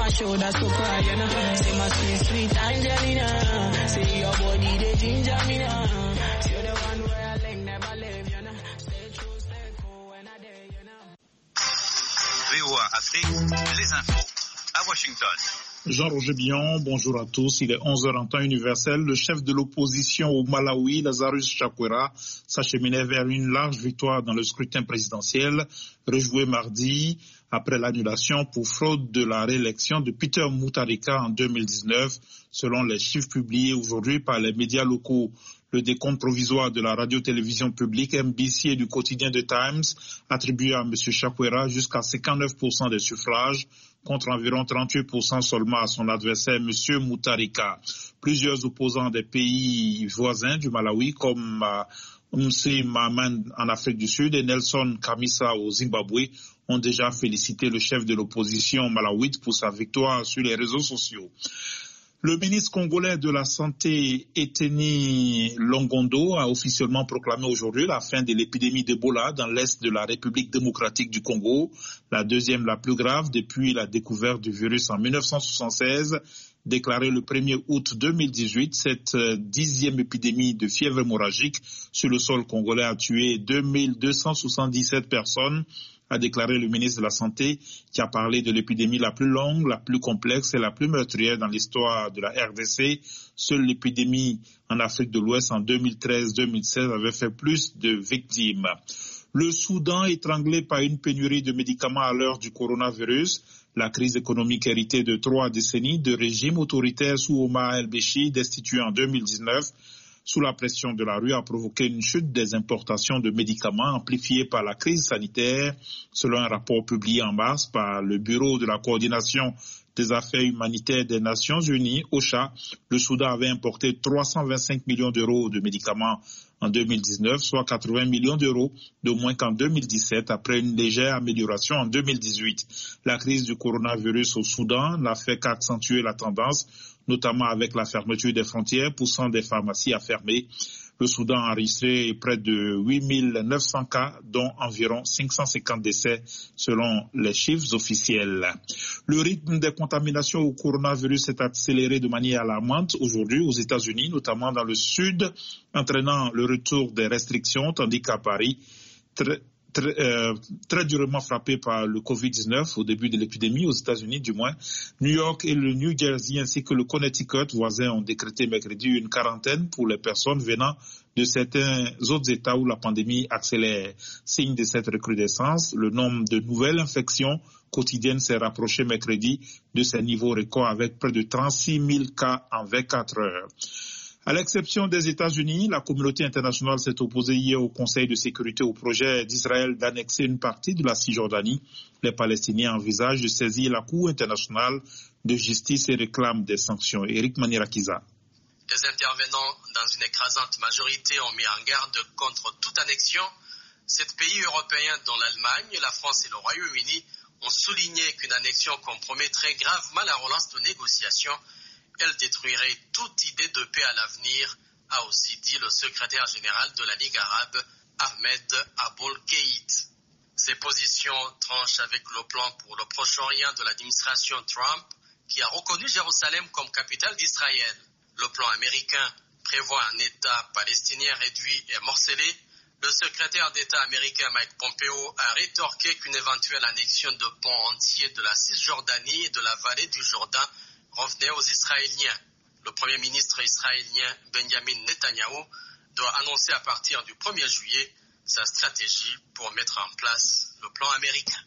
my shoulder so cry, you know. Say my sweet, sweet Angelina. Say your body, they ginger me now. You're the one where I like never live, you know. Stay true, stay cool when I dare, you know. VOA Afrique, les infos à Washington. Jean-Roger Billon, bonjour à tous. Il est 11h en temps universel. Le chef de l'opposition au Malawi, Lazarus Chakwera, s'acheminait vers une large victoire dans le scrutin présidentiel, rejoué mardi après l'annulation pour fraude de la réélection de Peter Mutharika en 2019, selon les chiffres publiés aujourd'hui par les médias locaux. Le décompte provisoire de la radio-télévision publique MBC et du quotidien The Times attribué à M. Chakwera jusqu'à 59% des suffrages, contre environ 38% seulement à son adversaire, M. Mutharika. Plusieurs opposants des pays voisins du Malawi, comme Msé Mahaman en Afrique du Sud et Nelson Kamisa au Zimbabwe, ont déjà félicité le chef de l'opposition malawite pour sa victoire sur les réseaux sociaux. Le ministre congolais de la Santé, Eteni Longondo, a officiellement proclamé aujourd'hui la fin de l'épidémie d'Ebola dans l'est de la République démocratique du Congo, la deuxième la plus grave depuis la découverte du virus en 1976. Déclaré le 1er août 2018, cette 10e épidémie de fièvre hémorragique sur le sol congolais a tué 2277 personnes, a déclaré le ministre de la Santé, qui a parlé de l'épidémie la plus longue, la plus complexe et la plus meurtrière dans l'histoire de la RDC. Seule l'épidémie en Afrique de l'Ouest en 2013-2016 avait fait plus de victimes. Le Soudan étranglé par une pénurie de médicaments à l'heure du coronavirus. La crise économique héritée de 3 décennies de régime autoritaire sous Omar el-Béchir, destitué en 2019, sous la pression de la rue, a provoqué une chute des importations de médicaments amplifiée par la crise sanitaire. Selon un rapport publié en mars par le Bureau de la coordination des affaires humanitaires des Nations Unies, OCHA, le Soudan avait importé 325 millions d'euros de médicaments en 2019, soit 80 millions d'euros de moins qu'en 2017, après une légère amélioration en 2018. La crise du coronavirus au Soudan n'a fait qu'accentuer la tendance, notamment avec la fermeture des frontières, poussant des pharmacies à fermer. Le Soudan a enregistré près de 8900 cas, dont environ 550 décès, selon les chiffres officiels. Le rythme des contaminations au coronavirus s'est accéléré de manière alarmante aujourd'hui aux États-Unis, notamment dans le sud, entraînant le retour des restrictions, tandis qu'à Paris, très durement frappé par le Covid-19 au début de l'épidémie, aux États-Unis du moins. New York et le New Jersey ainsi que le Connecticut voisins ont décrété mercredi une quarantaine pour les personnes venant de certains autres États où la pandémie accélère. Signe de cette recrudescence, le nombre de nouvelles infections quotidiennes s'est rapproché mercredi de ses niveaux records avec près de 36 000 cas en 24 heures. À l'exception des États-Unis, la communauté internationale s'est opposée hier au Conseil de sécurité au projet d'Israël d'annexer une partie de la Cisjordanie. Les Palestiniens envisagent de saisir la Cour internationale de justice et réclament des sanctions. Eric Manirakiza. Les intervenants, dans une écrasante majorité, ont mis en garde contre toute annexion. 7 pays européens, dont l'Allemagne, la France et le Royaume-Uni, ont souligné qu'une annexion compromettrait gravement la relance de négociations. Elle détruirait toute idée de paix à l'avenir, a aussi dit le secrétaire général de la Ligue arabe, Ahmed Aboul-Keït. Ces positions tranchent avec le plan pour le Proche-Orient de l'administration Trump, qui a reconnu Jérusalem comme capitale d'Israël. Le plan américain prévoit un État palestinien réduit et morcelé. Le secrétaire d'État américain Mike Pompeo a rétorqué qu'une éventuelle annexion de pans entiers de la Cisjordanie et de la vallée du Jourdain revenait aux Israéliens. Le Premier ministre israélien Benjamin Netanyahou doit annoncer à partir du 1er juillet sa stratégie pour mettre en place le plan américain.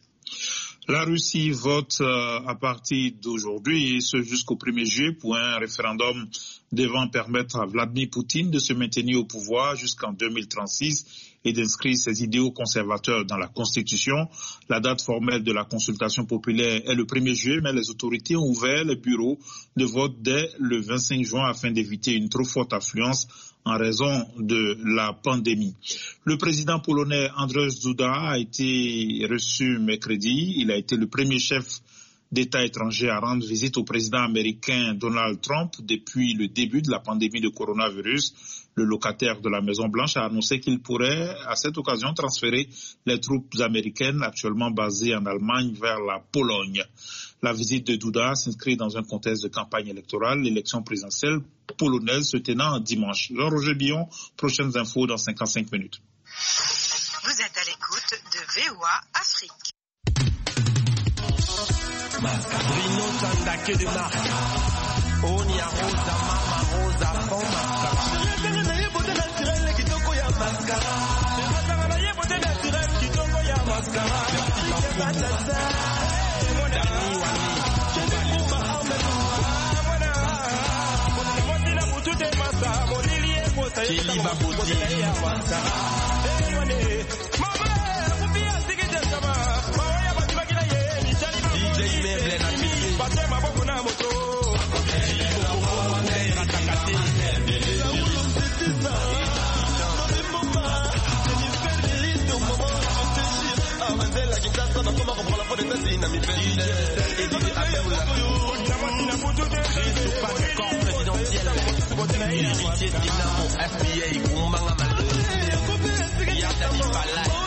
La Russie vote à partir d'aujourd'hui et ce jusqu'au 1er juillet pour un référendum devant permettre à Vladimir Poutine de se maintenir au pouvoir jusqu'en 2036 et d'inscrire ses idéaux conservateurs dans la Constitution. La date formelle de la consultation populaire est le 1er juillet, mais les autorités ont ouvert les bureaux de vote dès le 25 juin afin d'éviter une trop forte affluence en raison de la pandémie. Le président polonais Andrzej Duda a été reçu mercredi. Il a été le premier chef d'État étranger à rendre visite au président américain Donald Trump depuis le début de la pandémie de coronavirus. Le locataire de la Maison-Blanche a annoncé qu'il pourrait, à cette occasion, transférer les troupes américaines actuellement basées en Allemagne vers la Pologne. La visite de Duda s'inscrit dans un contexte de campagne électorale, l'élection présidentielle polonaise se tenant dimanche. Jean-Roger Billon, prochaines infos dans 55 minutes. Vous êtes à l'écoute de VOA Afrique. Bruno Sandake de Marc. Onia Rosa, Mama Rosa, Foma. FBA,